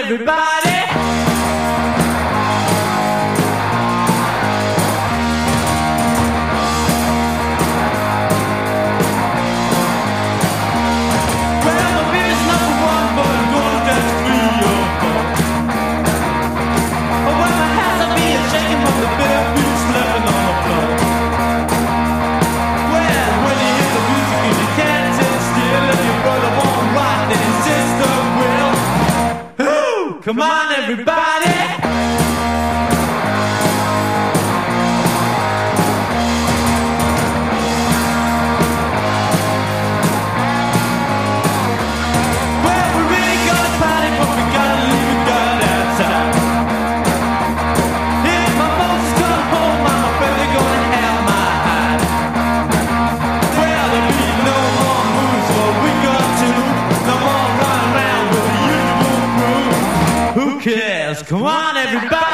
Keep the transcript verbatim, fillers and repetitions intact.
everybody. Well, the beer's number one, but I'm gonna dance three or four. Oh, well, my hands are being shaken from the bitter beats living on the floor. Well, when you hear the music and you can't sit still, and your brother won't rock, then your sister will. Ooh, come on, everybody. Well, we really gotta party, but we gotta leave it good outside. If my folks is gonna home, I'm afraid they're gonna have my hide. Well, there'll be no more moves, but we got to. No more running around with the usual crew. Who cares? Come on, everybody.